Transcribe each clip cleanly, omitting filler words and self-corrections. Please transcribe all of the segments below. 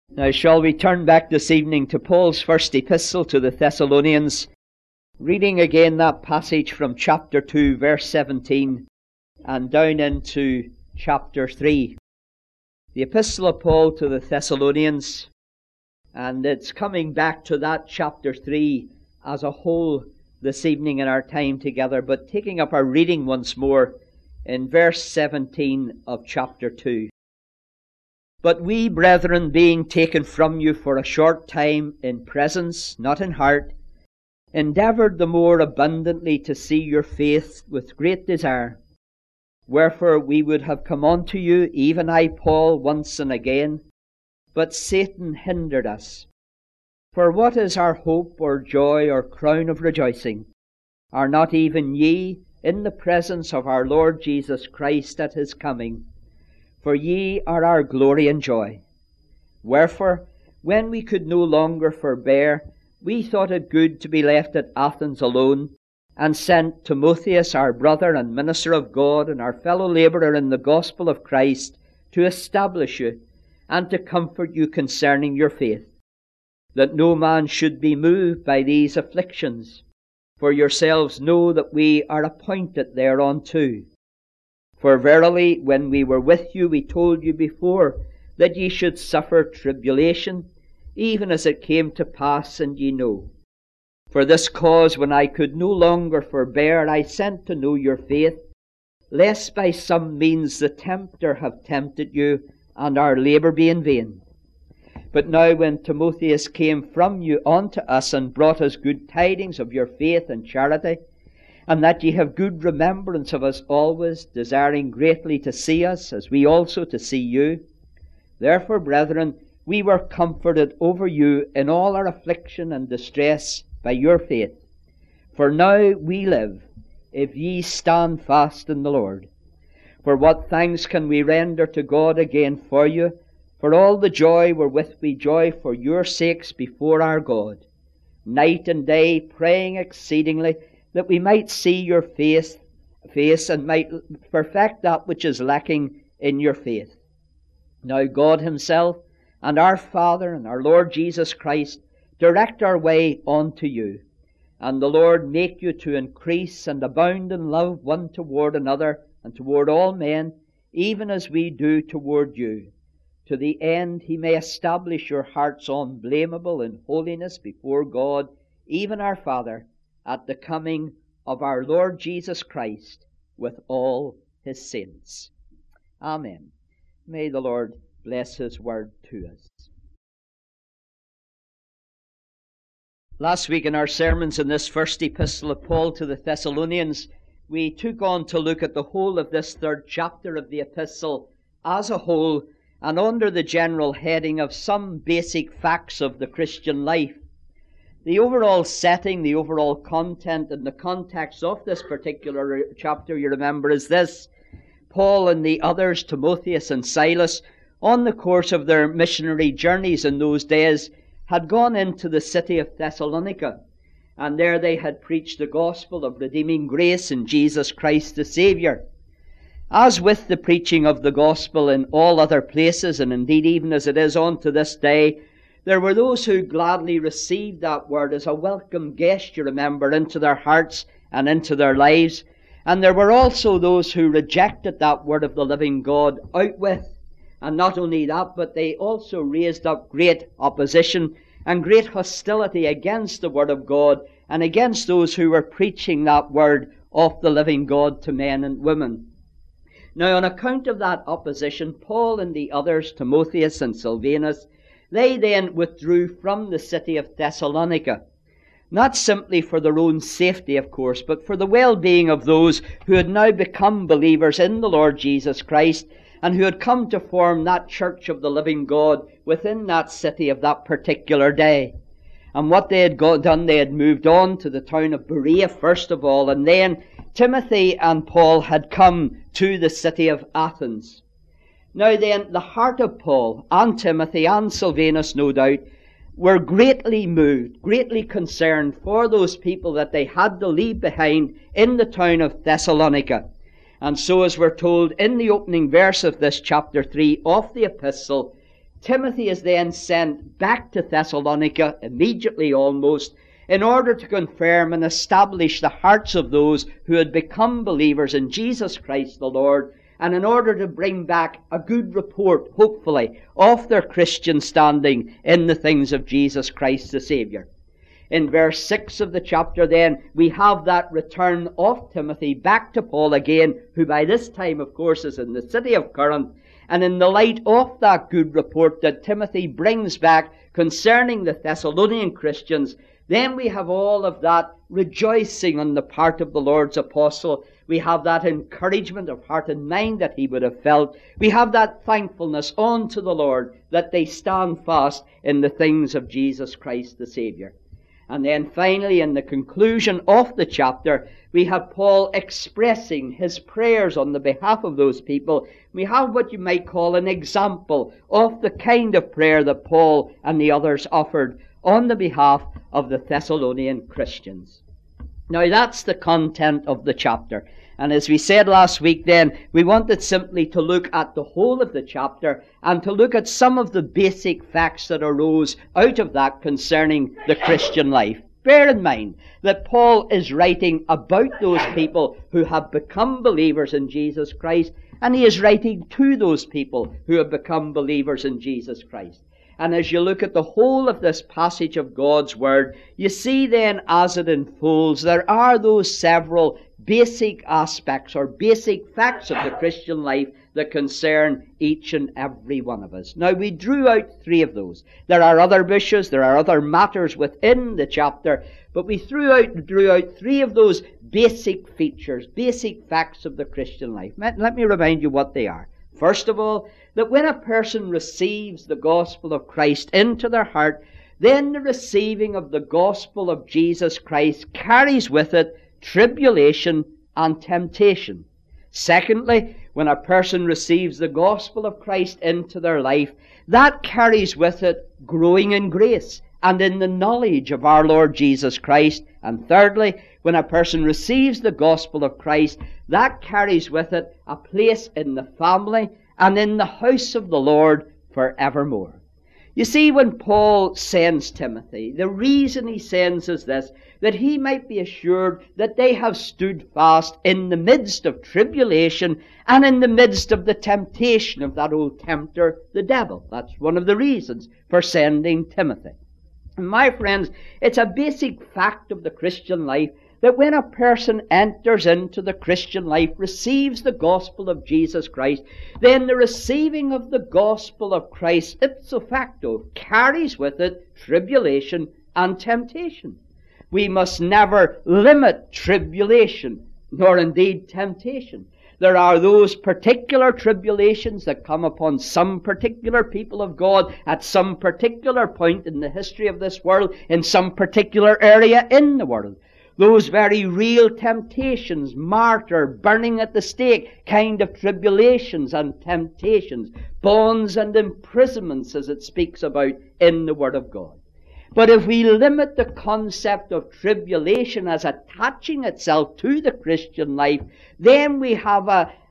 Now shall we turn back this evening to Paul's first epistle to the Thessalonians, reading again that passage from chapter 2, verse 17, and down into chapter 3. The epistle of Paul to the Thessalonians, and it's coming back to that chapter 3 as a whole this evening in our time together, but taking up our reading once more in verse 17 of chapter 2. But we, brethren, being taken from you for a short time in presence, not in heart, endeavoured the more abundantly to see your faith with great desire. Wherefore we would have come unto you, even I, Paul, once and again, but Satan hindered us. For what is our hope or joy or crown of rejoicing? Are not even ye in the presence of our Lord Jesus Christ at his coming? For ye are our glory and joy. Wherefore, when we could no longer forbear, we thought it good to be left at Athens alone, and sent Timotheus, our brother and minister of God, and our fellow labourer in the gospel of Christ, to establish you, and to comfort you concerning your faith, that no man should be moved by these afflictions. For yourselves know that we are appointed thereunto. For verily, when we were with you, we told you before that ye should suffer tribulation, even as it came to pass, and ye know. For this cause, when I could no longer forbear, I sent to know your faith, lest by some means the tempter have tempted you, and our labour be in vain. But now when Timotheus came from you unto us, and brought us good tidings of your faith and charity, and that ye have good remembrance of us always, desiring greatly to see us, as we also to see you. Therefore, brethren, we were comforted over you in all our affliction and distress by your faith. For now we live, if ye stand fast in the Lord. For what thanks can we render to God again for you, for all the joy wherewith we joy for your sakes before our God, night and day praying exceedingly, that we might see your face and might perfect that which is lacking in your faith. Now God himself and our Father and our Lord Jesus Christ direct our way unto you, and the Lord make you to increase and abound in love one toward another and toward all men, even as we do toward you, to the end he may establish your hearts unblameable in holiness before God, even our Father, at the coming of our Lord Jesus Christ with all his saints. Amen. May the Lord bless his word to us. Last week in our sermons in this first epistle of Paul to the Thessalonians, we took on to look at the whole of this third chapter of the epistle as a whole, and under the general heading of some basic facts of the Christian life. The overall setting, the overall content, and the context of this particular chapter, you remember, is this. Paul and the others, Timotheus and Silas, on the course of their missionary journeys in those days, had gone into the city of Thessalonica, and there they had preached the gospel of redeeming grace in Jesus Christ the Saviour. As with the preaching of the gospel in all other places, and indeed even as it is on to this day, there were those who gladly received that word as a welcome guest, you remember, into their hearts and into their lives. And there were also those who rejected that word of the living God outwith. And not only that, but they also raised up great opposition and great hostility against the word of God and against those who were preaching that word of the living God to men and women. Now, on account of that opposition, Paul and the others, Timotheus and Silvanus, they then withdrew from the city of Thessalonica, not simply for their own safety, of course, but for the well-being of those who had now become believers in the Lord Jesus Christ and who had come to form that church of the living God within that city of that particular day. And what they had done, they had moved on to the town of Berea first of all, and then Timothy and Paul had come to the city of Athens. Now then, the heart of Paul and Timothy and Silvanus, no doubt, were greatly moved, greatly concerned for those people that they had to leave behind in the town of Thessalonica. And so, as we're told in the opening verse of this chapter 3 of the epistle, Timothy is then sent back to Thessalonica, immediately almost, in order to confirm and establish the hearts of those who had become believers in Jesus Christ the Lord, and in order to bring back a good report, hopefully, of their Christian standing in the things of Jesus Christ the Saviour. In verse 6 of the chapter then, we have that return of Timothy back to Paul again, who by this time, of course, is in the city of Corinth. And in the light of that good report that Timothy brings back concerning the Thessalonian Christians, then we have all of that rejoicing on the part of the Lord's apostle. We have that encouragement of heart and mind that he would have felt. We have that thankfulness unto the Lord that they stand fast in the things of Jesus Christ the Saviour. And then finally, in the conclusion of the chapter, we have Paul expressing his prayers on the behalf of those people. We have what you might call an example of the kind of prayer that Paul and the others offered on the behalf of the Thessalonian Christians. Now that's the content of the chapter. And as we said last week then, we wanted simply to look at the whole of the chapter and to look at some of the basic facts that arose out of that concerning the Christian life. Bear in mind that Paul is writing about those people who have become believers in Jesus Christ, and he is writing to those people who have become believers in Jesus Christ. And as you look at the whole of this passage of God's Word, you see then as it unfolds, there are those several basic aspects or basic facts of the Christian life that concern each and every one of us. Now, we drew out 3 of those. There are other issues, there are other matters within the chapter, but we drew out 3 of those basic features, basic facts of the Christian life. Let me remind you what they are. First of all, that when a person receives the gospel of Christ into their heart, then the receiving of the gospel of Jesus Christ carries with it tribulation and temptation. Secondly, when a person receives the gospel of Christ into their life, that carries with it growing in grace and in the knowledge of our Lord Jesus Christ. And thirdly, when a person receives the gospel of Christ, that carries with it a place in the family and in the house of the Lord forevermore. You see, when Paul sends Timothy, the reason he sends is this, that he might be assured that they have stood fast in the midst of tribulation and in the midst of the temptation of that old tempter, the devil. That's one of the reasons for sending Timothy. And my friends, it's a basic fact of the Christian life that when a person enters into the Christian life, receives the gospel of Jesus Christ, then the receiving of the gospel of Christ ipso facto carries with it tribulation and temptation. We must never limit tribulation, nor indeed temptation. There are those particular tribulations that come upon some particular people of God at some particular point in the history of this world, in some particular area in the world. Those very real temptations, martyr, burning at the stake kind of tribulations and temptations, bonds and imprisonments as it speaks about in the Word of God. But if we limit the concept of tribulation as attaching itself to the Christian life, then we have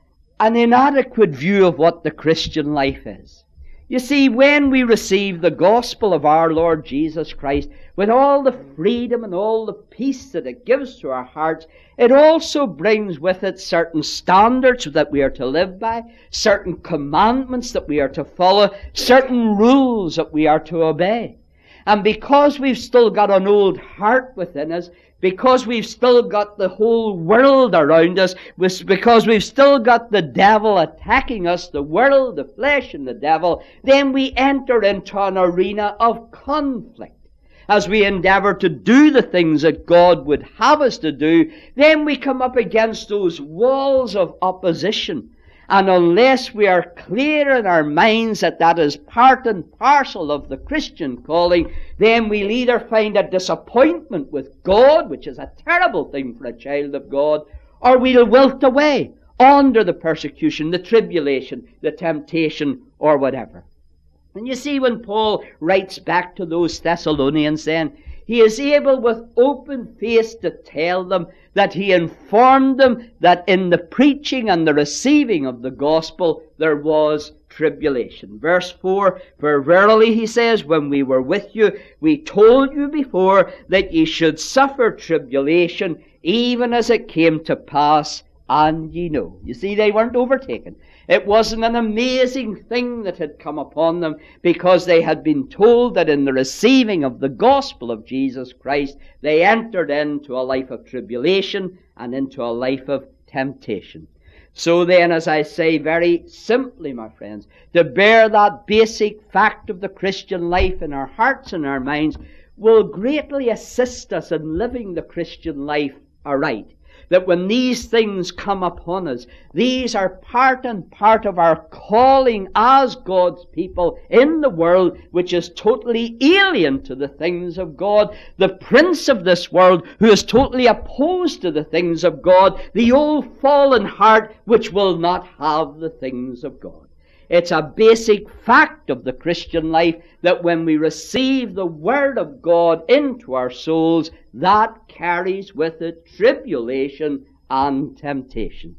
an inadequate view of what the Christian life is. You see, when we receive the gospel of our Lord Jesus Christ, with all the freedom and all the peace that it gives to our hearts, it also brings with it certain standards that we are to live by, certain commandments that we are to follow, certain rules that we are to obey. And because we've still got an old heart within us, because we've still got the whole world around us, because we've still got the devil attacking us, the world, the flesh, and the devil, then we enter into an arena of conflict. As we endeavor to do the things that God would have us to do, then we come up against those walls of opposition. And unless we are clear in our minds that that is part and parcel of the Christian calling, then we'll either find a disappointment with God, which is a terrible thing for a child of God, or we'll wilt away under the persecution, the tribulation, the temptation, or whatever. And you see, when Paul writes back to those Thessalonians then, he is able with open face to tell them that he informed them that in the preaching and the receiving of the gospel there was tribulation. Verse 4, for verily, he says, when we were with you, we told you before that ye should suffer tribulation, even as it came to pass, and ye know. You see, they weren't overtaken. It wasn't an amazing thing that had come upon them, because they had been told that in the receiving of the gospel of Jesus Christ, they entered into a life of tribulation and into a life of temptation. So then, as I say very simply, my friends, to bear that basic fact of the Christian life in our hearts and our minds will greatly assist us in living the Christian life aright. That when these things come upon us, these are part and part of our calling as God's people in the world, which is totally alien to the things of God. The prince of this world, who is totally opposed to the things of God, the old fallen heart, which will not have the things of God. It's a basic fact of the Christian life that when we receive the Word of God into our souls, that carries with it tribulation and temptation.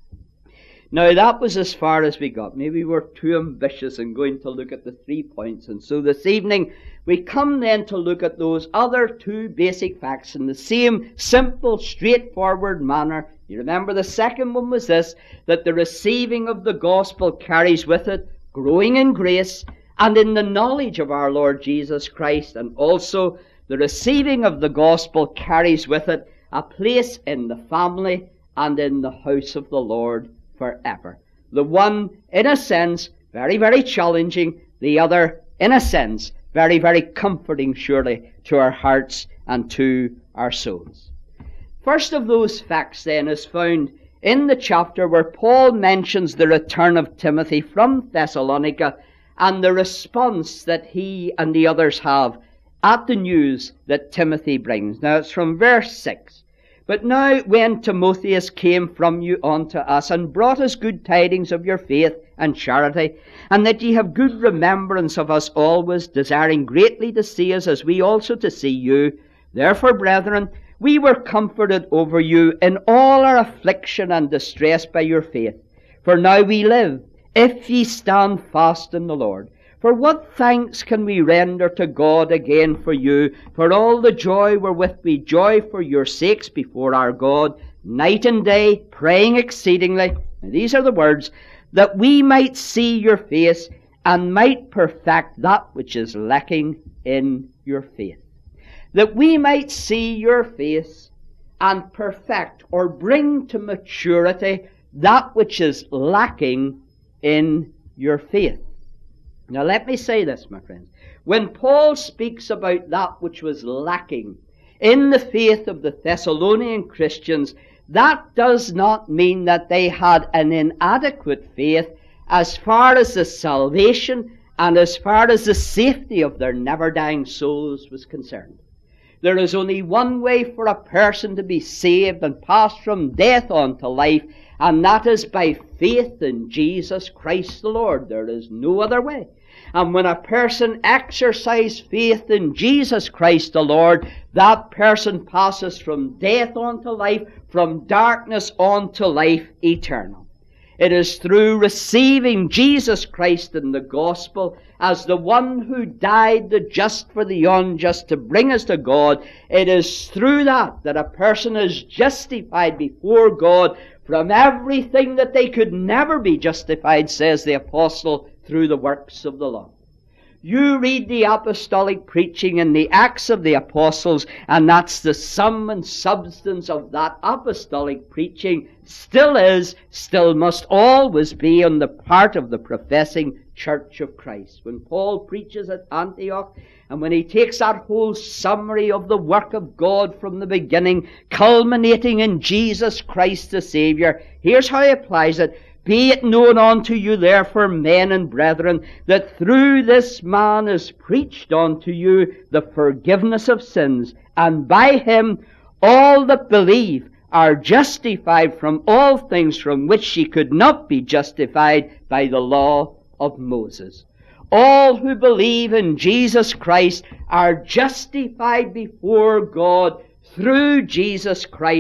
Now, that was as far as we got. Maybe we're too ambitious in going to look at the 3 points. And so this evening, we come then to look at those other 2 basic facts in the same simple, straightforward manner. You remember the second one was this, that the receiving of the gospel carries with it growing in grace and in the knowledge of our Lord Jesus Christ. And also, the receiving of the gospel carries with it a place in the family and in the house of the Lord forever. The one, in a sense, very, very challenging. The other, in a sense, very, very comforting, surely, to our hearts and to our souls. First of those facts, then, is found in the chapter where Paul mentions the return of Timothy from Thessalonica and the response that he and the others have at the news that Timothy brings. Now, it's from verse 6. But now when Timotheus came from you unto us, and brought us good tidings of your faith and charity, and that ye have good remembrance of us always, desiring greatly to see us, as we also to see you. Therefore, brethren, we were comforted over you in all our affliction and distress by your faith. For now we live, if ye stand fast in the Lord. For what thanks can we render to God again for you, for all the joy wherewith we joy for your sakes before our God, night and day, praying exceedingly, and these are the words, that we might see your face, and might perfect that which is lacking in your faith. That we might see your face, and perfect, or bring to maturity, that which is lacking in your faith. Now let me say this, my friends. When Paul speaks about that which was lacking in the faith of the Thessalonian Christians, that does not mean that they had an inadequate faith as far as the salvation and as far as the safety of their never-dying souls was concerned. There is only one way for a person to be saved and pass from death on to life, and that is by faith in Jesus Christ the Lord. There is no other way. And when a person exercises faith in Jesus Christ the Lord, that person passes from death on to life, from darkness on to life eternal. It is through receiving Jesus Christ in the gospel as the one who died the just for the unjust to bring us to God. It is through that a person is justified before God from everything that they could never be justified, says the apostle, through the works of the law. You read the apostolic preaching in the Acts of the Apostles, and that's the sum and substance of that apostolic preaching. Still is, still must always be on the part of the professing Church of Christ. When Paul preaches at Antioch, and when he takes that whole summary of the work of God from the beginning, culminating in Jesus Christ the Saviour, here's how he applies it. Be it known unto you, therefore, men and brethren, that through this man is preached unto you the forgiveness of sins, and by him all that believe are justified from all things from which ye could not be justified by the law of Moses. All who believe in Jesus Christ are justified before God through Jesus Christ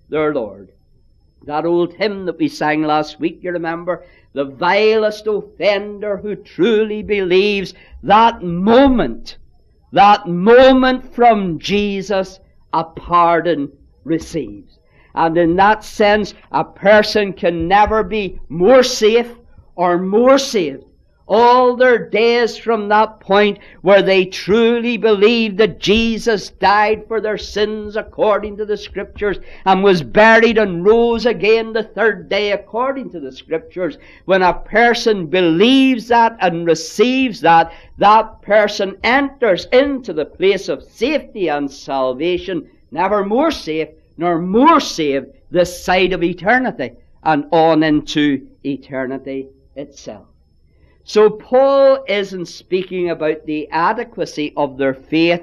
their Lord. That old hymn that we sang last week, you remember? The vilest offender who truly believes, that moment from Jesus, a pardon receives. And in that sense, a person can never be more safe or more saved all their days from that point where they truly believe that Jesus died for their sins according to the Scriptures and was buried and rose again the third day according to the Scriptures. When a person believes that and receives that, that person enters into the place of safety and salvation, never more safe nor more saved this side of eternity and on into eternity itself. So Paul isn't speaking about the adequacy of their faith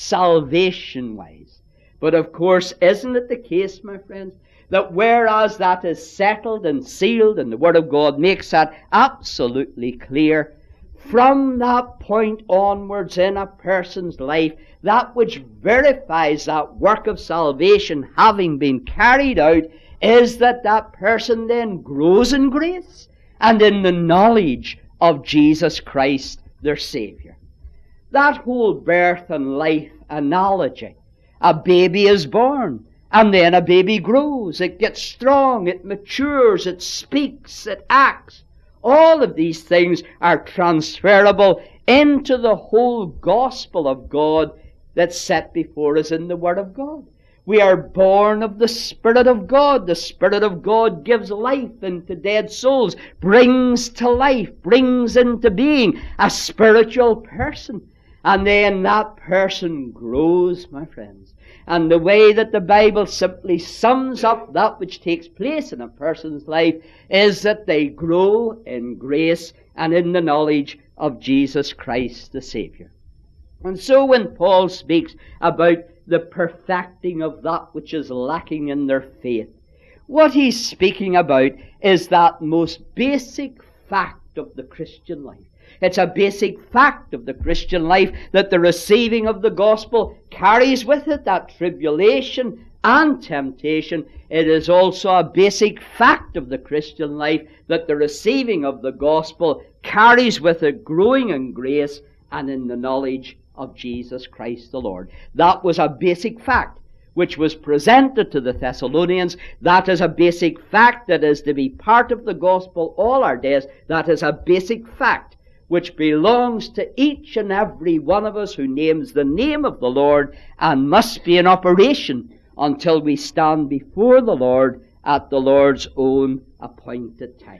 salvation-wise. But of course, isn't it the case, my friends, that whereas that is settled and sealed, and the Word of God makes that absolutely clear, from that point onwards in a person's life, that which verifies that work of salvation having been carried out is that that person then grows in grace and in the knowledge of Jesus Christ, their Savior. That whole birth and life analogy. A baby is born, and then a baby grows. It gets strong, it matures, it speaks, it acts. All of these things are transferable into the whole gospel of God that's set before us in the Word of God. We are born of the Spirit of God. The Spirit of God gives life into dead souls, brings to life, brings into being a spiritual person. And then that person grows, my friends. And the way that the Bible simply sums up that which takes place in a person's life is that they grow in grace and in the knowledge of Jesus Christ the Savior. And so when Paul speaks about the perfecting of that which is lacking in their faith, what he's speaking about is that most basic fact of the Christian life. It's a basic fact of the Christian life that the receiving of the gospel carries with it that tribulation and temptation. It is also a basic fact of the Christian life that the receiving of the gospel carries with it growing in grace and in the knowledge of Jesus Christ the Lord. That was a basic fact which was presented to the Thessalonians. That is a basic fact that is to be part of the gospel all our days. That is a basic fact which belongs to each and every one of us who names the name of the Lord and must be in operation until we stand before the Lord at the Lord's own appointed time.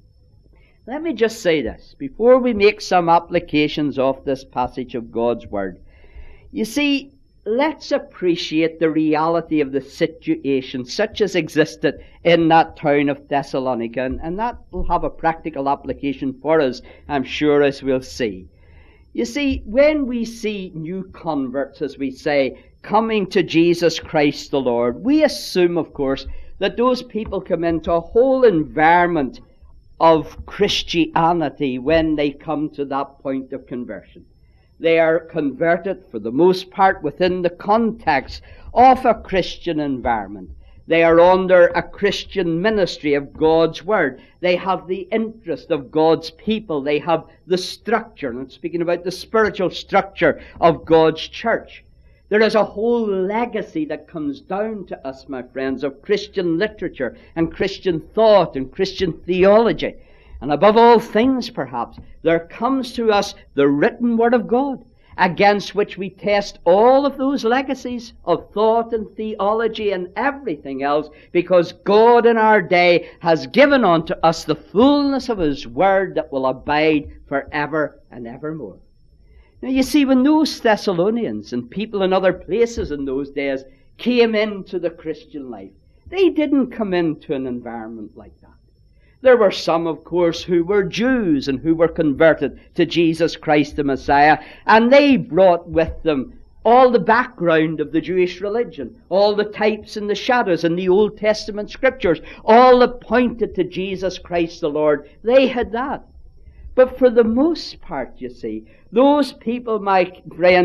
Let me just say this before we make some applications of this passage of God's Word. You see, let's appreciate the reality of the situation such as existed in that town of Thessalonica, and that will have a practical application for us, I'm sure, as we'll see. You see, when we see new converts, as we say, coming to Jesus Christ the Lord, we assume, of course, that those people come into a whole environment of Christianity when they come to that point of conversion. They are converted, for the most part, within the context of a Christian environment. They are under a Christian ministry of God's Word. They have the interest of God's people. They have the structure, and I'm speaking about the spiritual structure of God's church. There is a whole legacy that comes down to us, my friends, of Christian literature and Christian thought and Christian theology. And above all things, perhaps, there comes to us the written Word of God, against which we test all of those legacies of thought and theology and everything else, because God in our day has given unto us the fullness of His Word that will abide forever and evermore. Now you see, when those Thessalonians and people in other places in those days came into the Christian life, they didn't come into an environment like that. There were some, of course, who were Jews and who were converted to Jesus Christ the Messiah, and they brought with them all the background of the Jewish religion, all the types and the shadows in the Old Testament Scriptures, all that pointed to Jesus Christ the Lord. They had that. But for the most part, you see, those people, my friends,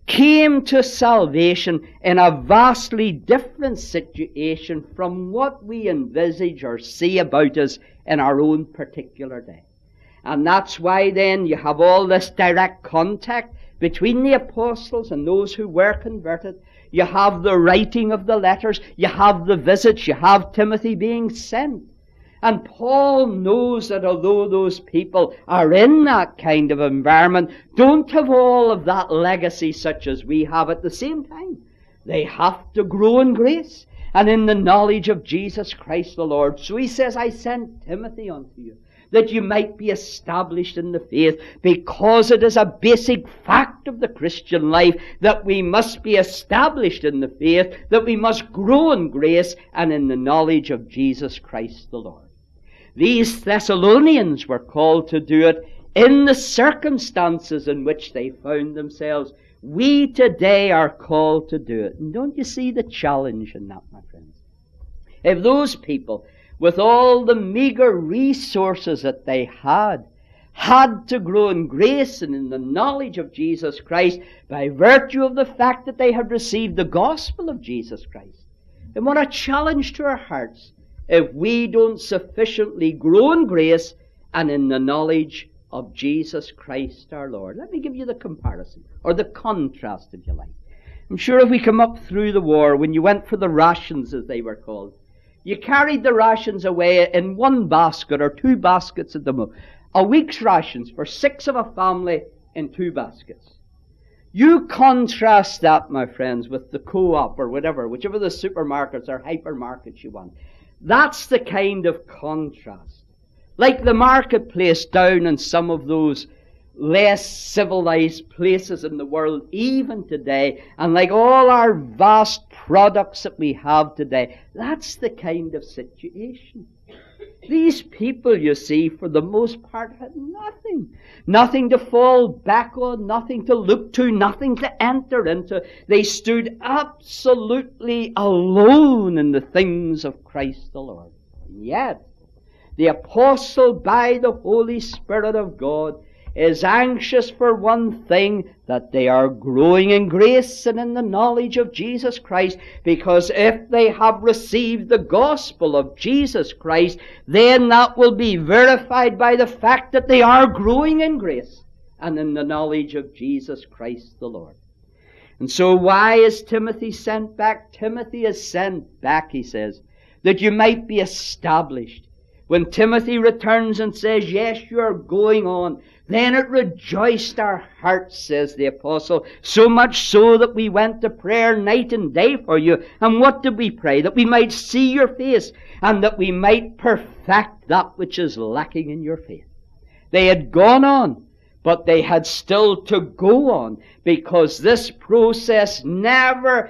came to salvation in a vastly different situation from what we envisage or see about us in our own particular day. And that's why then you have all this direct contact between the apostles and those who were converted. You have the writing of the letters, you have the visits, you have Timothy being sent. And Paul knows that although those people are in that kind of environment, don't have all of that legacy such as we have at the same time. They have to grow in grace and in the knowledge of Jesus Christ the Lord. So he says, I sent Timothy unto you, that you might be established in the faith, because it is a basic fact of the Christian life that we must be established in the faith, that we must grow in grace and in the knowledge of Jesus Christ the Lord. These Thessalonians were called to do it in the circumstances in which they found themselves. We today are called to do it. And don't you see the challenge in that, my friends? If those people, with all the meager resources that they had to grow in grace and in the knowledge of Jesus Christ by virtue of the fact that they had received the gospel of Jesus Christ, then what a challenge to our hearts if we don't sufficiently grow in grace and in the knowledge of Jesus Christ our Lord. Let me give you the comparison, or the contrast if you like. I'm sure if we come up through the war, when you went for the rations as they were called, you carried the rations away in one basket or two baskets at the most. A week's rations for 6 of a family in 2 baskets. You contrast that, my friends, with the Co-op or whatever, whichever the supermarkets or hypermarkets you want. That's the kind of contrast. Like the marketplace down in some of those less civilized places in the world even today, and like all our vast products that we have today, that's the kind of situation. These people, you see, for the most part had nothing to fall back on, nothing to look to, nothing to enter into. They stood absolutely alone in the things of Christ the Lord. And yet, the apostle, by the Holy Spirit of God, is anxious for one thing, that they are growing in grace and in the knowledge of Jesus Christ, because if they have received the gospel of Jesus Christ, then that will be verified by the fact that they are growing in grace and in the knowledge of Jesus Christ the Lord. And so why is Timothy sent back? Timothy is sent back, he says, that you might be established. When Timothy returns and says, yes, you are going on, then it rejoiced our hearts, says the apostle, so much so that we went to prayer night and day for you. And what did we pray? That we might see your face, and that we might perfect that which is lacking in your faith. They had gone on, but they had still to go on, because this process never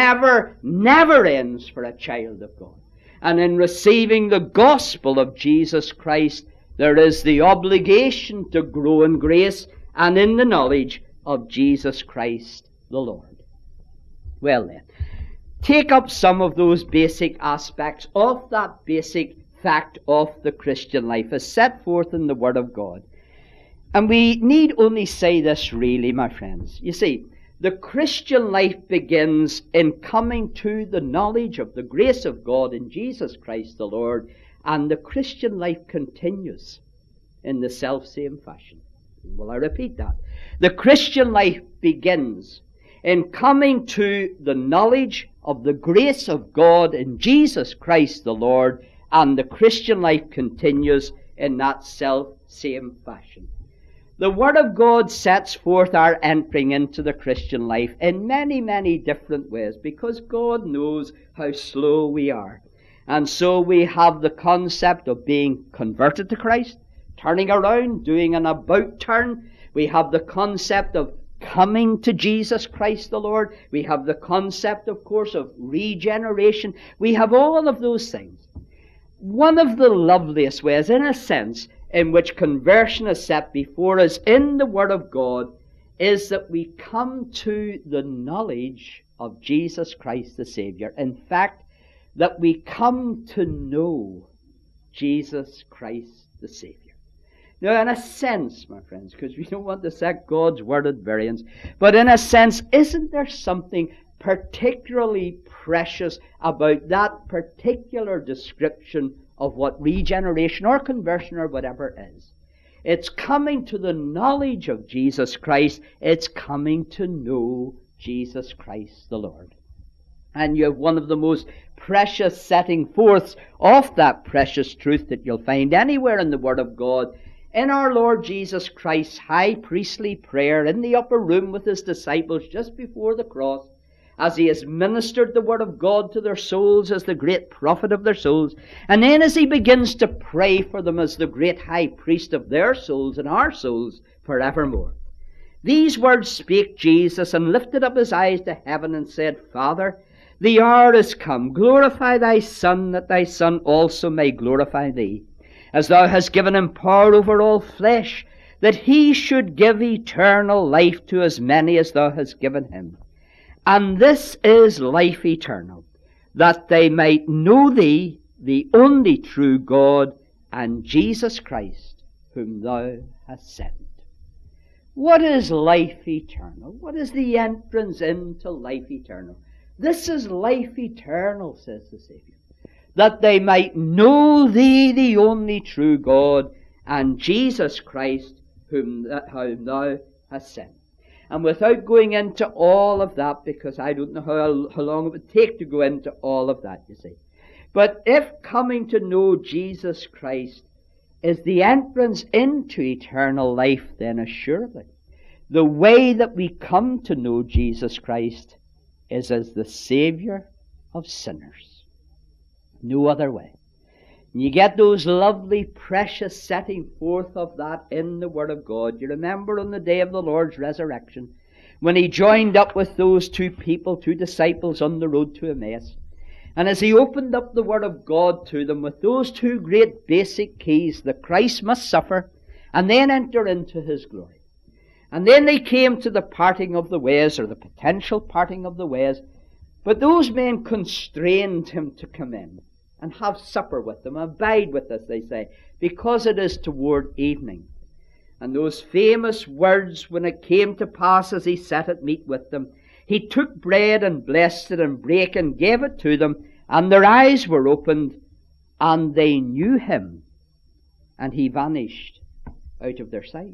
ends for a child of God. And in receiving the gospel of Jesus Christ, there is the obligation to grow in grace and in the knowledge of Jesus Christ the Lord. Well then, take up some of those basic aspects of that basic fact of the Christian life as set forth in the Word of God. And we need only say this really, my friends. You see, the Christian life begins in coming to the knowledge of the grace of God in Jesus Christ the Lord, and the Christian life continues in the selfsame fashion. Well, I repeat that. The Christian life begins in coming to the knowledge of the grace of God in Jesus Christ the Lord, and the Christian life continues in that selfsame fashion. The Word of God sets forth our entering into the Christian life in many different ways, because God knows how slow we are. And so we have the concept of being converted to Christ, turning around, doing an about turn. We have the concept of coming to Jesus Christ the Lord. We have the concept, of course, of regeneration. We have all of those things. One of the loveliest ways, in a sense, in which conversion is set before us in the Word of God, is that we come to the knowledge of Jesus Christ the Savior. In fact, that we come to know Jesus Christ the Savior. Now, in a sense, my friends, because we don't want to set God's word at variance, but in a sense, isn't there something particularly precious about that particular description of what regeneration or conversion or whatever is? It's coming to the knowledge of Jesus Christ. It's coming to know Jesus Christ the Lord. And you have one of the most precious setting forths of that precious truth that you'll find anywhere in the Word of God, in our Lord Jesus Christ's high priestly prayer in the upper room with his disciples just before the cross, as he has ministered the Word of God to their souls as the great prophet of their souls, and then as he begins to pray for them as the great high priest of their souls and our souls forevermore. These words spake Jesus, and lifted up his eyes to heaven, and said, Father, the hour is come. Glorify thy Son, that thy Son also may glorify thee, as thou hast given him power over all flesh, that he should give eternal life to as many as thou hast given him. And this is life eternal, that they might know thee, the only true God, and Jesus Christ, whom thou hast sent. What is life eternal? What is the entrance into life eternal? This is life eternal, says the Savior, that they might know thee, the only true God, and Jesus Christ, whom thou hast sent. And without going into all of that, because I don't know how long it would take to go into all of that, you see. But if coming to know Jesus Christ is the entrance into eternal life, then assuredly the way that we come to know Jesus Christ is as the Savior of sinners. No other way. And you get those lovely, precious setting forth of that in the Word of God. You remember on the day of the Lord's resurrection, when he joined up with those two disciples on the road to Emmaus. And as he opened up the Word of God to them with those two great basic keys, that Christ must suffer and then enter into his glory. And then they came to the parting of the ways, or the potential parting of the ways. But those men constrained him to come in and have supper with them, abide with us, they say, because it is toward evening. And those famous words, when it came to pass as he sat at meat with them, he took bread and blessed it and brake and gave it to them, and their eyes were opened, and they knew him, and he vanished out of their sight.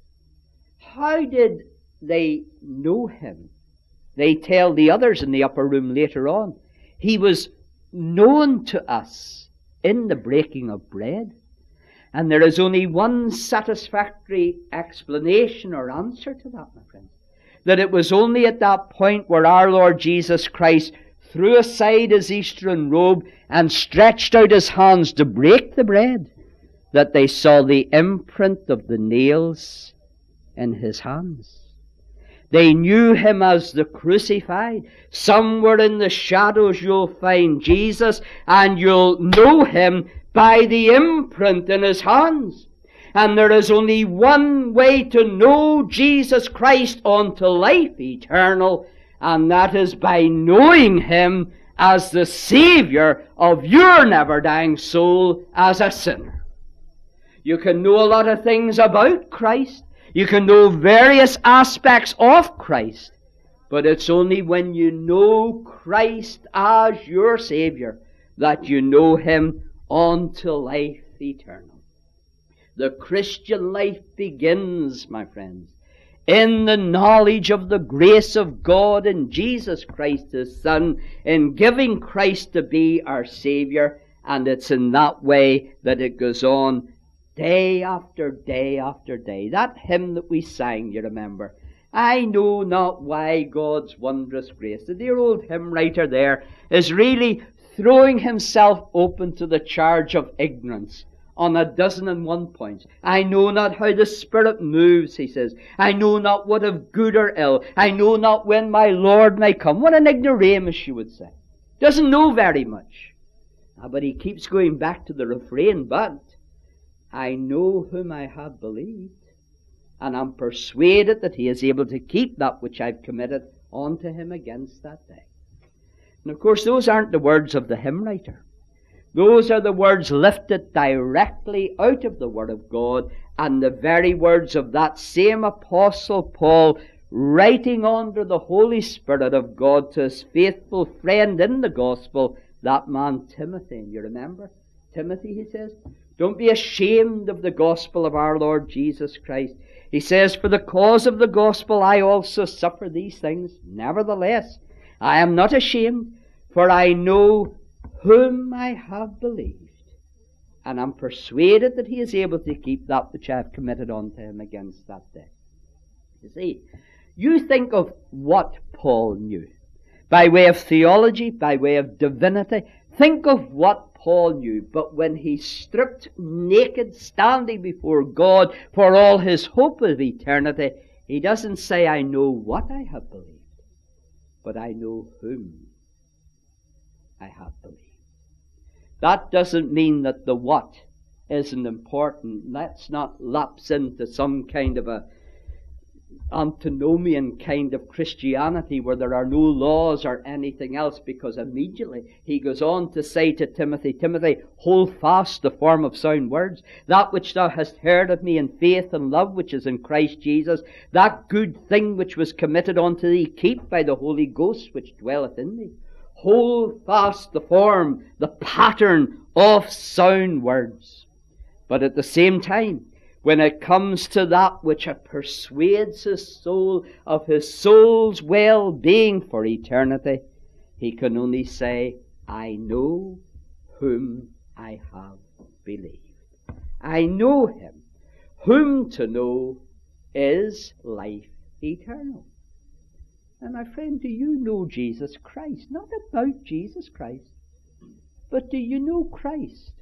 How did they know him? They tell the others in the upper room later on. He was known to us in the breaking of bread. And there is only one satisfactory explanation or answer to that, my friends. That it was only at that point where our Lord Jesus Christ threw aside his Eastern robe and stretched out his hands to break the bread, that they saw the imprint of the nails in his hands. They knew him as the crucified. Somewhere in the shadows you'll find Jesus, and you'll know him by the imprint in his hands. And there is only one way to know Jesus Christ unto life eternal, and that is by knowing him as the Savior of your never-dying soul as a sinner. You can know a lot of things about Christ. You can know various aspects of Christ. But it's only when you know Christ as your Savior that you know him unto life eternal. The Christian life begins, my friends, in the knowledge of the grace of God in Jesus Christ his Son, in giving Christ to be our Savior, and it's in that way that it goes on day after day after day. That hymn that we sang, you remember, I know not why God's wondrous grace. The dear old hymn writer there is really throwing himself open to the charge of ignorance on 101 points. I know not how the Spirit moves, he says. I know not what of good or ill. I know not when my Lord may come. What an ignoramus, you would say. Doesn't know very much. But he keeps going back to the refrain, but I know whom I have believed, and I'm persuaded that he is able to keep that which I've committed unto him against that day. And of course, those aren't the words of the hymn writer. Those are the words lifted directly out of the Word of God, and the very words of that same Apostle Paul, writing under the Holy Spirit of God to his faithful friend in the gospel, that man Timothy. And you remember? Timothy, he says, don't be ashamed of the gospel of our Lord Jesus Christ. He says, for the cause of the gospel I also suffer these things. Nevertheless, I am not ashamed, for I know whom I have believed, and am persuaded that he is able to keep that which I have committed unto him against that day. You see, you think of what Paul knew. By way of theology, by way of divinity, think of what Paul knew. But when he's stripped naked, standing before God for all his hope of eternity, he doesn't say, I know what I have believed, but I know whom I have believed. That doesn't mean that the what isn't important. Let's not lapse into some kind of a antinomian kind of Christianity where there are no laws or anything else, because immediately he goes on to say to Timothy, Timothy, hold fast the form of sound words, that which thou hast heard of me in faith and love which is in Christ Jesus, that good thing which was committed unto thee, keep by the Holy Ghost which dwelleth in thee. Hold fast the form, the pattern of sound words. But at the same time, when it comes to that which persuades his soul of his soul's well-being for eternity, he can only say, I know whom I have believed. I know him. Whom to know is life eternal. And my friend, do you know Jesus Christ? Not about Jesus Christ, but do you know Christ?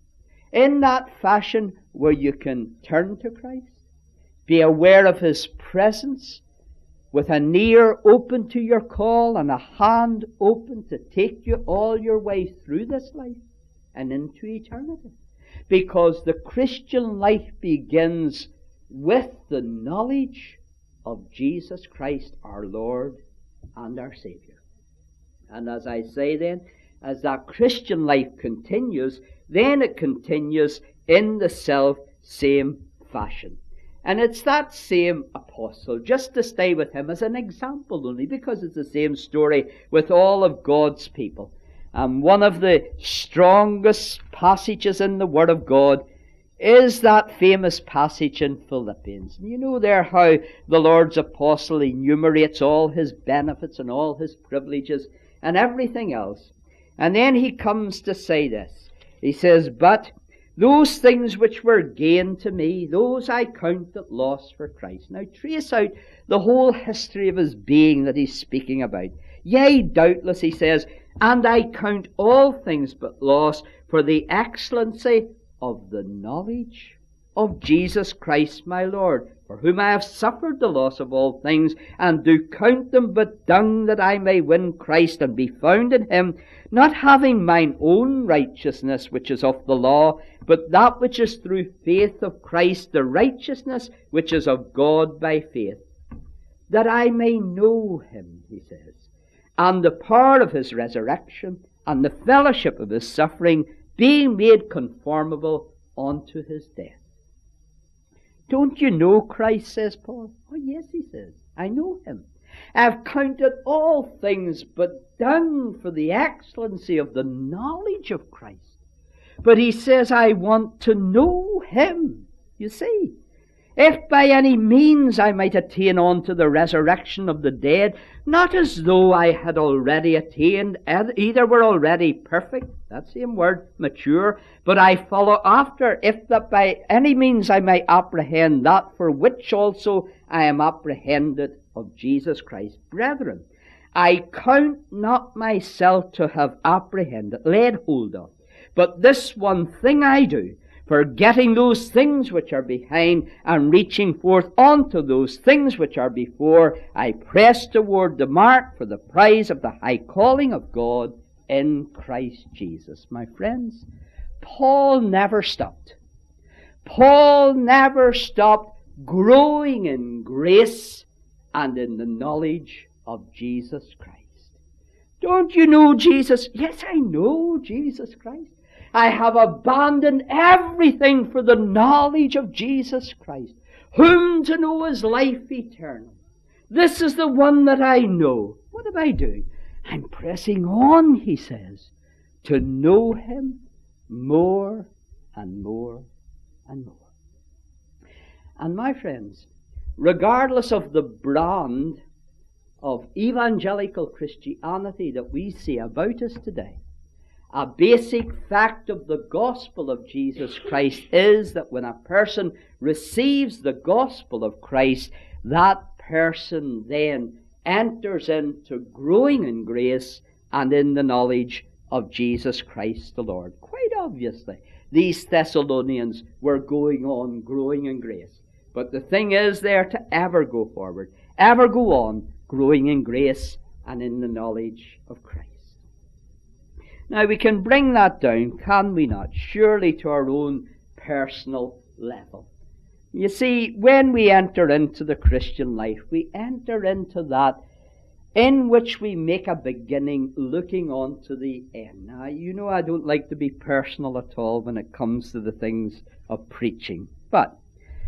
In that fashion where you can turn to Christ, be aware of his presence, with an ear open to your call and a hand open to take you all your way through this life and into eternity. Because the Christian life begins with the knowledge of Jesus Christ, our Lord and our Savior. And as I say then, as that Christian life continues, then it continues in the self-same fashion. And it's that same apostle, just to stay with him as an example only, because it's the same story with all of God's people. And one of the strongest passages in the Word of God is that famous passage in Philippians. And you know there how the Lord's apostle enumerates all his benefits and all his privileges and everything else. And then he comes to say this. He says, but those things which were gain to me, those I count at loss for Christ. Now trace out the whole history of his being that he's speaking about. Yea, doubtless, he says, and I count all things but loss for the excellency of the knowledge of Jesus Christ my Lord, for whom I have suffered the loss of all things, and do count them but dung, that I may win Christ and be found in him, not having mine own righteousness which is of the law, but that which is through faith of Christ, the righteousness which is of God by faith, that I may know him, he says, and the power of his resurrection, and the fellowship of his suffering, being made conformable unto his death. Don't you know Christ, says Paul? Oh yes, he says, I know him. I've counted all things but dung for the excellency of the knowledge of Christ. But he says, I want to know him. You see, if by any means I might attain unto the resurrection of the dead, not as though I had already attained, either were already perfect, that same word, mature, but I follow after, if that by any means I may apprehend that for which also I am apprehended of Jesus Christ. Brethren, I count not myself to have apprehended, laid hold of, but this one thing I do, forgetting those things which are behind, and reaching forth unto those things which are before, I press toward the mark for the prize of the high calling of God in Christ Jesus. My friends, Paul never stopped. Paul never stopped growing in grace and in the knowledge of Jesus Christ. Don't you know Jesus? Yes, I know Jesus Christ. I have abandoned everything for the knowledge of Jesus Christ, whom to know is life eternal. This is the one that I know. What am I doing? I'm pressing on, he says, to know him more and more and more. And my friends, regardless of the brand of evangelical Christianity that we see about us today, a basic fact of the gospel of Jesus Christ is that when a person receives the gospel of Christ, that person then enters into growing in grace and in the knowledge of Jesus Christ the Lord. Quite obviously, these Thessalonians were going on growing in grace. But the thing is, they are to ever go forward, ever go on growing in grace and in the knowledge of Christ. Now we can bring that down, can we not? Surely to our own personal level. You see, when we enter into the Christian life, we enter into that in which we make a beginning looking on to the end. Now, you know I don't like to be personal at all when it comes to the things of preaching. But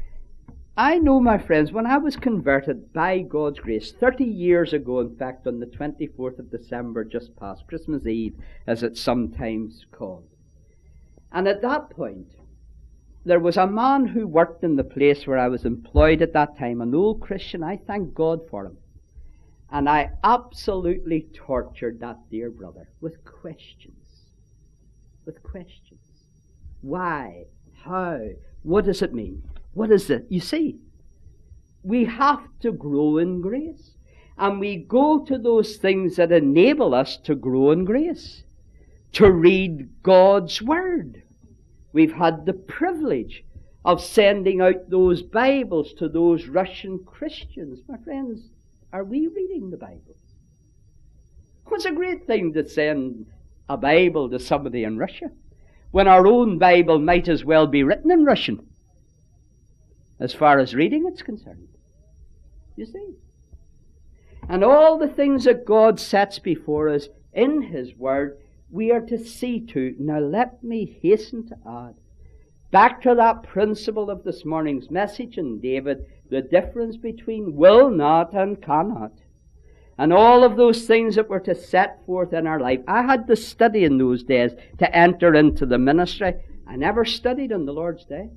I know, my friends, when I was converted by God's grace 30 years ago, in fact, on the 24th of December, just past Christmas Eve, as it's sometimes called. And at that point, there was a man who worked in the place where I was employed at that time, an old Christian. I thank God for him. And I absolutely tortured that dear brother with questions. With questions. Why? How? What does it mean? What is it? You see, we have to grow in grace. And we go to those things that enable us to grow in grace. To read God's Word. We've had the privilege of sending out those Bibles to those Russian Christians. My friends, are we reading the Bible? It's a great thing to send a Bible to somebody in Russia, when our own Bible might as well be written in Russian, as far as reading it's concerned. You see? And all the things that God sets before us in His Word, we are to see to. Now let me hasten to add, back to that principle of this morning's message in David, the difference between will not and cannot. And all of those things that were to set forth in our life. I had to study in those days to enter into the ministry. I never studied on the Lord's Day.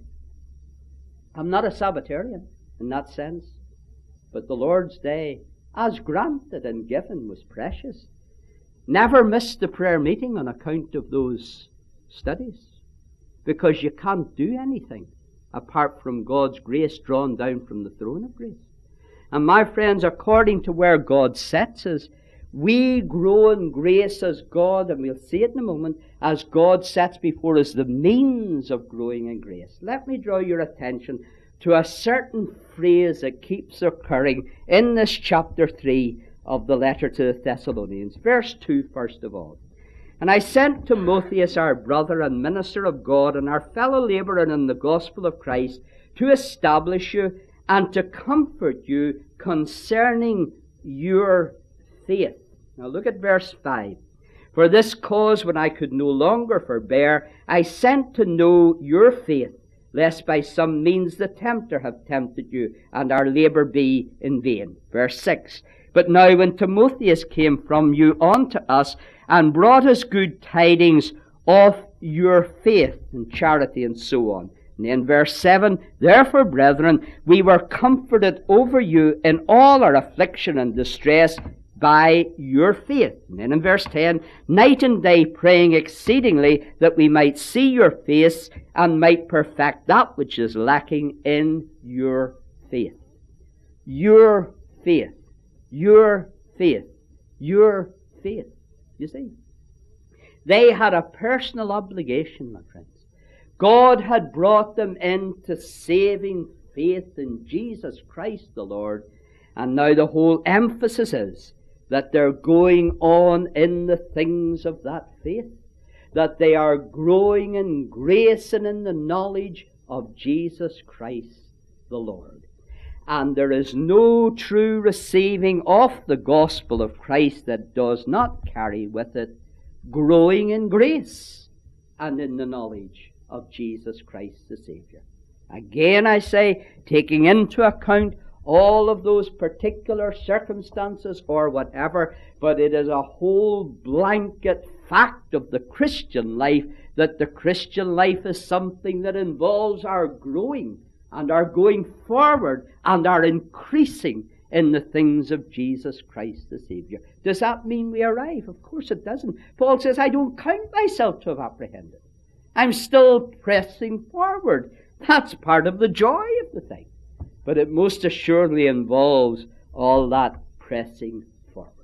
I'm not a Sabbatarian in that sense. But the Lord's Day, as granted and given, was precious. Never missed the prayer meeting on account of those studies. Because you can't do anything apart from God's grace drawn down from the throne of grace. And my friends, according to where God sets us, we grow in grace as God, and we'll see it in a moment, as God sets before us the means of growing in grace. Let me draw your attention to a certain phrase that keeps occurring in this chapter 3 of the letter to the Thessalonians. Verse 2, first of all. And I sent Timotheus, our brother and minister of God, and our fellow laborer in the gospel of Christ, to establish you and to comfort you concerning your faith. Now look at verse 5. For this cause, when I could no longer forbear, I sent to know your faith, lest by some means the tempter have tempted you, and our labor be in vain. Verse 6. But now when Timotheus came from you unto us, and brought us good tidings of your faith and charity, and so on. And then verse 7, therefore, brethren, we were comforted over you in all our affliction and distress by your faith. And then in verse 10, night and day praying exceedingly that we might see your face and might perfect that which is lacking in your faith. Your faith. Your faith. Your faith. You see? They had a personal obligation, my friends. God had brought them into saving faith in Jesus Christ the Lord. And now the whole emphasis is that they're going on in the things of that faith. That they are growing in grace and in the knowledge of Jesus Christ the Lord. And there is no true receiving of the gospel of Christ that does not carry with it growing in grace and in the knowledge of Jesus Christ the Saviour. Again I say, taking into account all of those particular circumstances or whatever, but it is a whole blanket fact of the Christian life that the Christian life is something that involves our growing and our going forward and our increasing in the things of Jesus Christ the Saviour. Does that mean we arrive? Of course it doesn't. Paul says, I don't count myself to have apprehended. I'm still pressing forward. That's part of the joy of the thing. But it most assuredly involves all that pressing forward.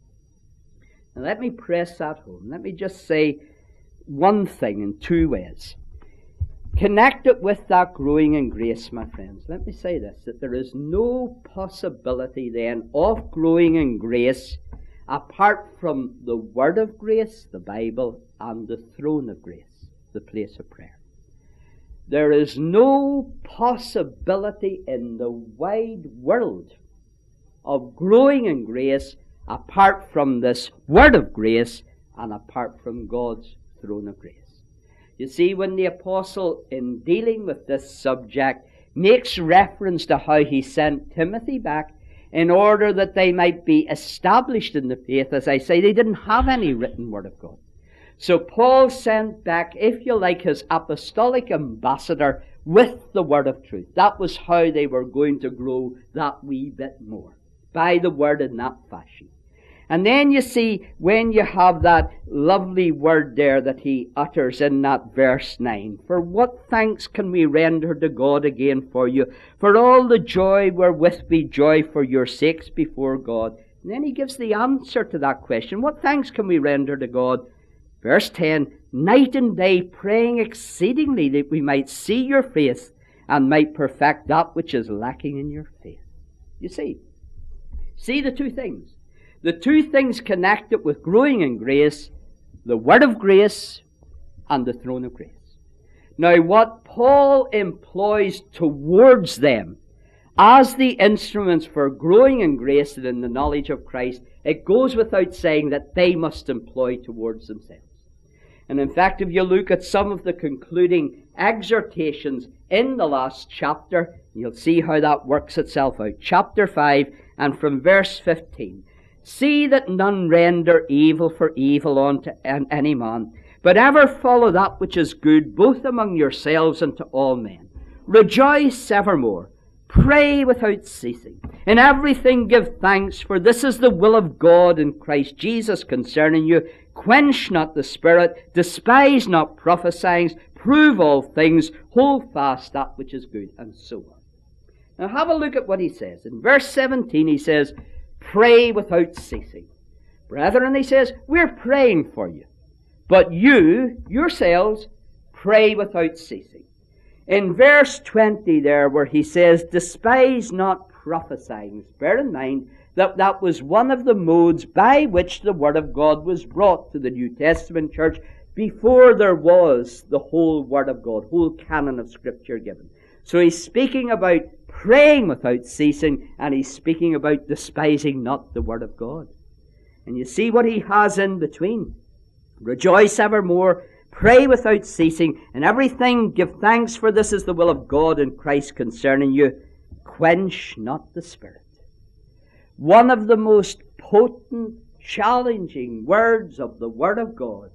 Now let me press that home. Let me just say one thing in two ways. Connect it with that growing in grace, my friends. Let me say this, that there is no possibility then of growing in grace apart from the Word of grace, the Bible, and the throne of grace, the place of prayer. There is no possibility in the wide world of growing in grace apart from this Word of grace and apart from God's throne of grace. You see, when the apostle, in dealing with this subject, makes reference to how he sent Timothy back in order that they might be established in the faith, as I say, they didn't have any written Word of God. So Paul sent back, if you like, his apostolic ambassador with the Word of truth. That was how they were going to grow that wee bit more, by the Word in that fashion. And then you see, when you have that lovely word there that he utters in that verse 9, for what thanks can we render to God again for you, for all the joy wherewith we joy for your sakes before God. And then he gives the answer to that question. What thanks can we render to God? Verse 10, night and day praying exceedingly that we might see your face and might perfect that which is lacking in your faith. You see the two things. The two things connected with growing in grace, the Word of grace and the throne of grace. Now, what Paul employs towards them as the instruments for growing in grace and in the knowledge of Christ, it goes without saying that they must employ towards themselves. And in fact, if you look at some of the concluding exhortations in the last chapter, you'll see how that works itself out. Chapter 5 and from verse 15. See that none render evil for evil unto any man, but ever follow that which is good, both among yourselves and to all men. Rejoice evermore. Pray without ceasing. In everything give thanks, for this is the will of God in Christ Jesus concerning you. Quench not the spirit, despise not prophesying, prove all things, hold fast that which is good, and so on. Now have a look at what he says. In verse 17 he says, pray without ceasing. Brethren, he says, we're praying for you. But you, yourselves, pray without ceasing. In verse 20 there, where he says, despise not prophesying, bear in mind that that was one of the modes by which the Word of God was brought to the New Testament church before there was the whole Word of God, whole canon of Scripture given. So he's speaking about praying without ceasing, and he's speaking about despising not the Word of God. And you see what he has in between. Rejoice evermore, pray without ceasing, and everything give thanks, for this is the will of God in Christ concerning you. Quench not the Spirit. One of the most potent, challenging words of the Word of God.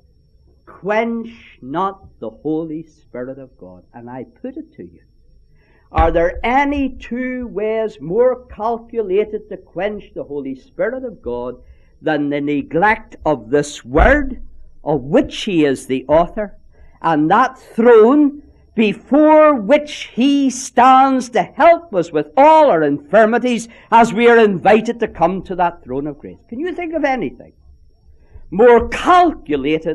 Quench not the Holy Spirit of God. And I put it to you, are there any two ways more calculated to quench the Holy Spirit of God than the neglect of this Word, of which He is the author, and that throne before which He stands to help us with all our infirmities as we are invited to come to that throne of grace? Can you think of anything more calculated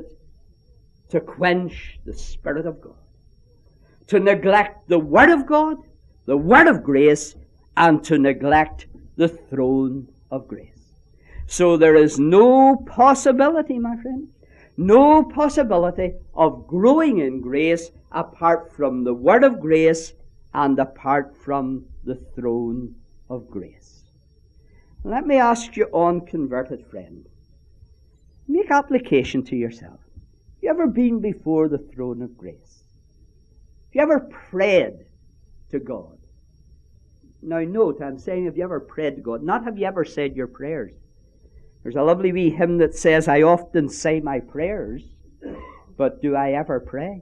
to quench the Spirit of God? To neglect the Word of God, the Word of grace, and to neglect the throne of grace. So there is no possibility, my friend, no possibility of growing in grace apart from the Word of grace and apart from the throne of grace. Let me ask you, unconverted friend, make application to yourself. you ever been before the throne of grace? Have you ever prayed to God? Now note, I'm saying have you ever prayed to God, not have you ever said your prayers. There's a lovely wee hymn that says, I often say my prayers, but do I ever pray?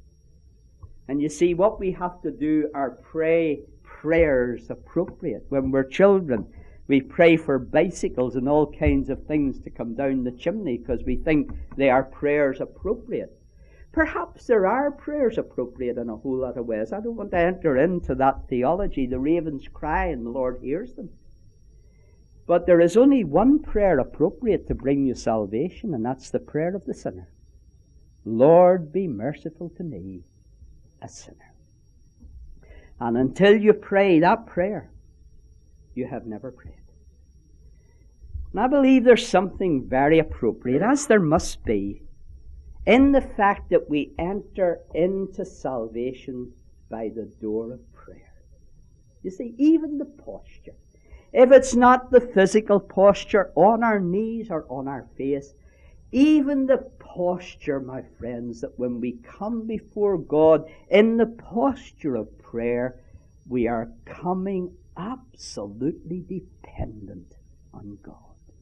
And you see, what we have to do are pray prayers appropriate. When we're children, we pray for bicycles and all kinds of things to come down the chimney because we think they are prayers appropriate. Perhaps there are prayers appropriate in a whole lot of ways. I don't want to enter into that theology. The ravens cry and the Lord hears them. But there is only one prayer appropriate to bring you salvation, and that's the prayer of the sinner. Lord, be merciful to me, a sinner. And until you pray that prayer, you have never prayed. And I believe there's something very appropriate, as there must be, in the fact that we enter into salvation by the door of prayer. You see, even the posture, if it's not the physical posture on our knees or on our face, even the posture, my friends, that when we come before God in the posture of prayer, we are coming absolutely dependent on God.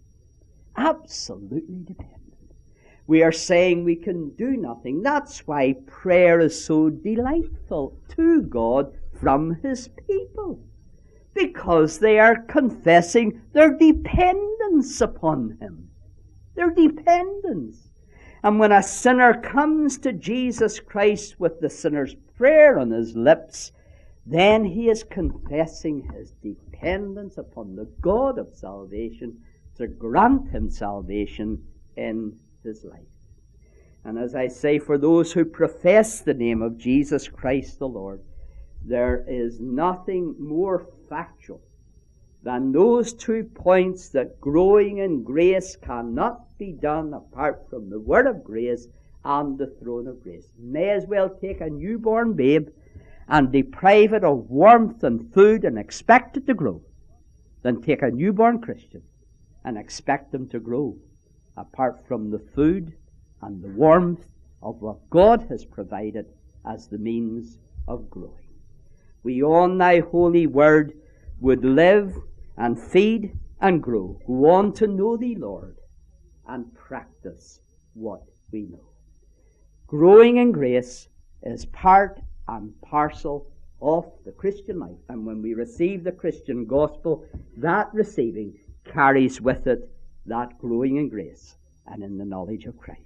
Absolutely dependent. We are saying we can do nothing. That's why prayer is so delightful to God from His people. Because they are confessing their dependence upon Him. Their dependence. And when a sinner comes to Jesus Christ with the sinner's prayer on his lips, then he is confessing his dependence upon the God of salvation to grant him salvation in his life. And as I say, for those who profess the name of Jesus Christ the Lord, there is nothing more factual than those 2 points, that growing in grace cannot be done apart from the Word of grace and the throne of grace. May as well take a newborn babe and deprive it of warmth and food and expect it to grow than take a newborn Christian and expect them to grow apart from the food and the warmth of what God has provided as the means of growing. We on Thy holy word would live and feed and grow, go on to know Thee, Lord, and practice what we know. Growing in grace is part and parcel of the Christian life. And when we receive the Christian gospel, that receiving carries with it that growing in grace and in the knowledge of Christ.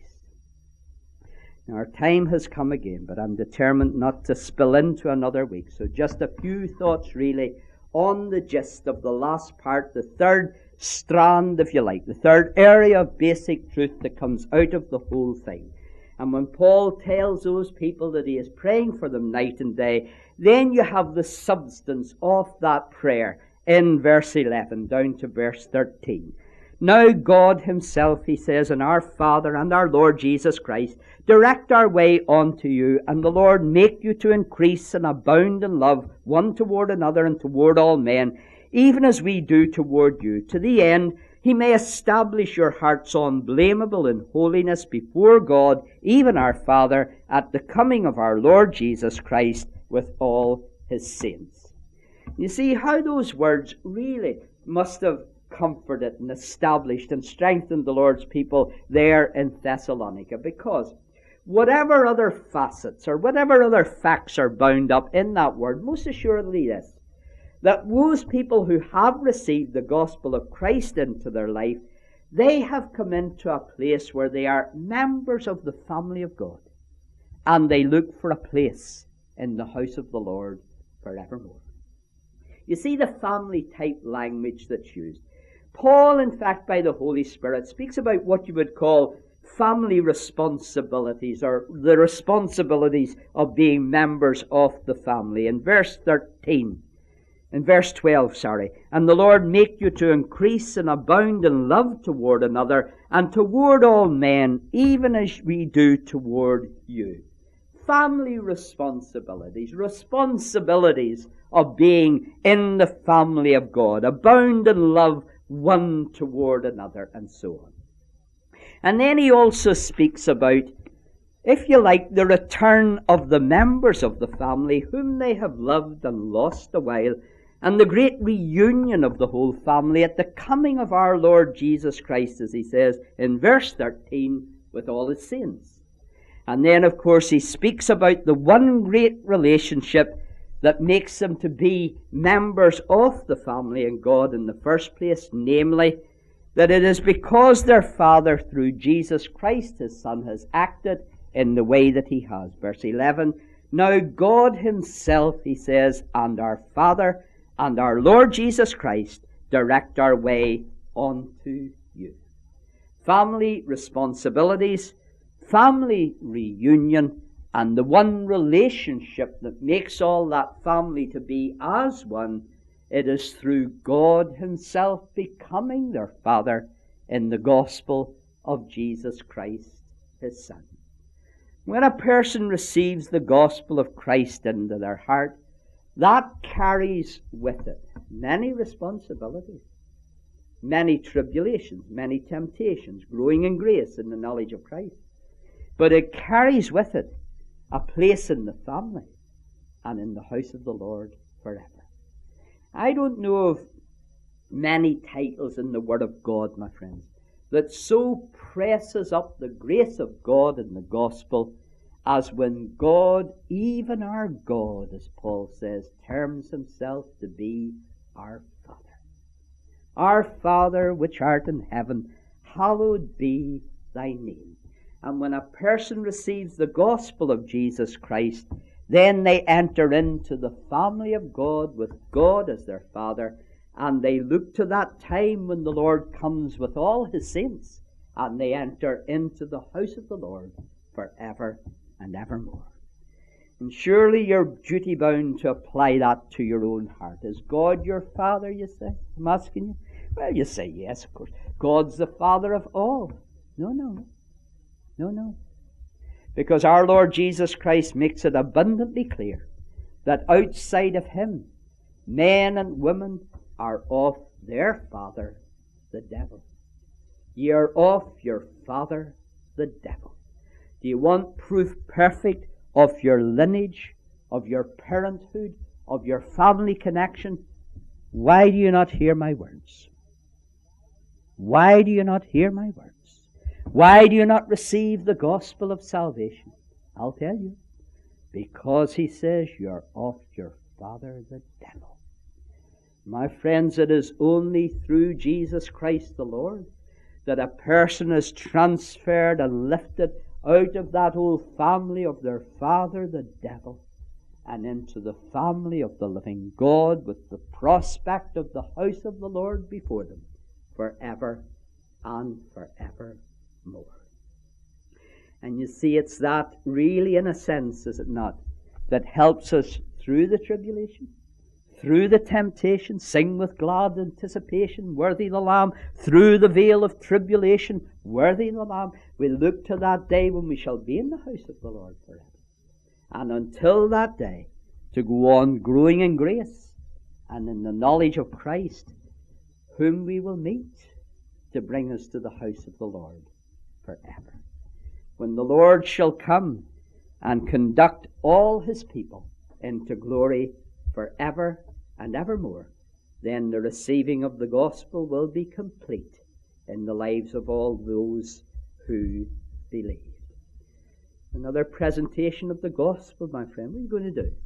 Now, our time has come again, but I'm determined not to spill into another week. So just a few thoughts really on the gist of the last part, the third strand, if you like, the third area of basic truth that comes out of the whole thing. And when Paul tells those people that he is praying for them night and day, then you have the substance of that prayer in verse 11 down to verse 13. Now God Himself, he says, and our Father and our Lord Jesus Christ, direct our way unto you, and the Lord make you to increase and abound in love one toward another and toward all men, even as we do toward you, to the end He may establish your hearts unblameable in holiness before God, even our Father, at the coming of our Lord Jesus Christ with all His saints. You see how those words really must have comforted and established and strengthened the Lord's people there in Thessalonica, because whatever other facets or whatever other facts are bound up in that word, most assuredly this, that those people who have received the gospel of Christ into their life, they have come into a place where they are members of the family of God, and they look for a place in the house of the Lord forevermore. You see the family type language that's used. Paul, in fact, by the Holy Spirit, speaks about what you would call family responsibilities, or the responsibilities of being members of the family. In verse 12, and the Lord make you to increase and abound in love toward another and toward all men, even as we do toward you. Family responsibilities of being in the family of God, abound in love one toward another, and so on. And then he also speaks about if you like, the return of the members of the family whom they have loved and lost a while, and the great reunion of the whole family at the coming of our Lord Jesus Christ, as he says in verse 13, with all his saints. And then, of course, he speaks about the one great relationship that makes them to be members of the family in God in the first place, namely, that it is because their Father, through Jesus Christ, his Son, has acted in the way that he has. Verse 11, now God himself, he says, and our Father and our Lord Jesus Christ direct our way unto you. Family responsibilities, family reunion, and the one relationship that makes all that family to be as one, it is through God himself becoming their Father in the gospel of Jesus Christ, his Son. When a person receives the gospel of Christ into their heart, that carries with it many responsibilities, many tribulations, many temptations, growing in grace in the knowledge of Christ. But it carries with it a place in the family and in the house of the Lord forever. I don't know of many titles in the Word of God, my friends, that so presses up the grace of God in the gospel as when God, even our God, as Paul says, terms himself to be our Father. Our Father which art in heaven, hallowed be thy name. And when a person receives the gospel of Jesus Christ, then they enter into the family of God with God as their Father, and they look to that time when the Lord comes with all his saints, and they enter into the house of the Lord forever and evermore. And surely you're duty bound to apply that to your own heart. Is God your Father, you say? I'm asking you. Well, you say yes, of course. God's the Father of all. No. Because our Lord Jesus Christ makes it abundantly clear that outside of him, men and women are of their father, the devil. Ye are of your father, the devil. Do you want proof perfect of your lineage, of your parenthood, of your family connection? Why do you not hear my words? Why do you not hear my words? Why do you not receive the gospel of salvation? I'll tell you. Because he says you're of your father, the devil. My friends, it is only through Jesus Christ the Lord that a person is transferred and lifted out of that old family of their father, the devil, and into the family of the living God with the prospect of the house of the Lord before them forever and forever more. And you see, it's that really, in a sense, is it not, that helps us through the tribulation, through the temptation, sing with glad anticipation, worthy the Lamb, through the veil of tribulation, worthy the Lamb. We look to that day when we shall be in the house of the Lord forever. And until that day, to go on growing in grace and in the knowledge of Christ, whom we will meet to bring us to the house of the Lord forever. When the Lord shall come and conduct all his people into glory forever and evermore, then the receiving of the gospel will be complete in the lives of all those who believe. Another presentation of the gospel, my friend. What are you going to do?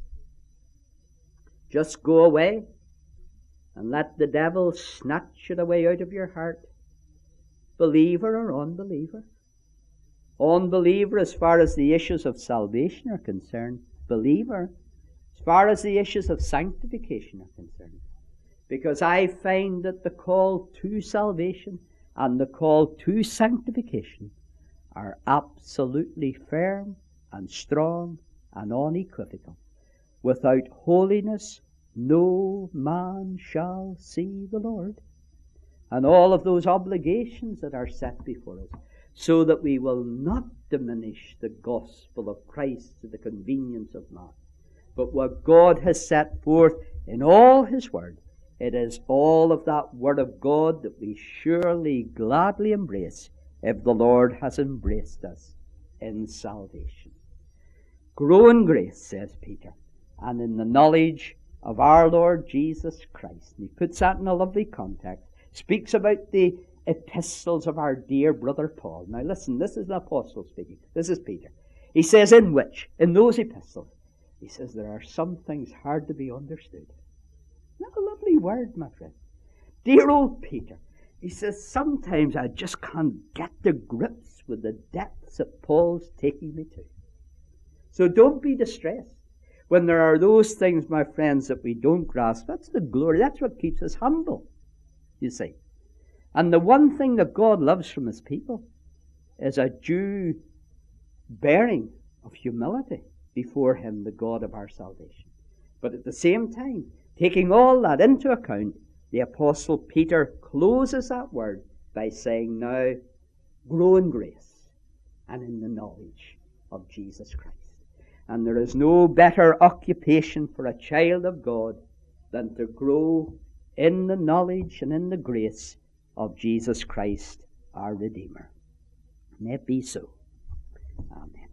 Just go away and let the devil snatch it away out of your heart? Believer or unbeliever? Unbeliever as far as the issues of salvation are concerned. Believer as far as the issues of sanctification are concerned. Because I find that the call to salvation and the call to sanctification are absolutely firm and strong and unequivocal. Without holiness, no man shall see the Lord. And all of those obligations that are set before us, so that we will not diminish the gospel of Christ to the convenience of man. But what God has set forth in all his word, it is all of that word of God that we surely gladly embrace if the Lord has embraced us in salvation. Grow in grace, says Peter, and in the knowledge of our Lord Jesus Christ. And he puts that in a lovely context. Speaks about the epistles of our dear brother Paul. Now listen, this is the apostle speaking. This is Peter. He says, in those epistles, he says there are some things hard to be understood. Isn't that a lovely word, my friend? Dear old Peter. He says, sometimes I just can't get to grips with the depths that Paul's taking me to. So don't be distressed when there are those things, my friends, that we don't grasp. That's the glory. That's what keeps us humble, you see. And the one thing that God loves from his people is a due bearing of humility before him, the God of our salvation. But at the same time, taking all that into account, the Apostle Peter closes that word by saying, now, grow in grace and in the knowledge of Jesus Christ. And there is no better occupation for a child of God than to grow in the knowledge and in the grace of Jesus Christ, our Redeemer. May it be so. Amen.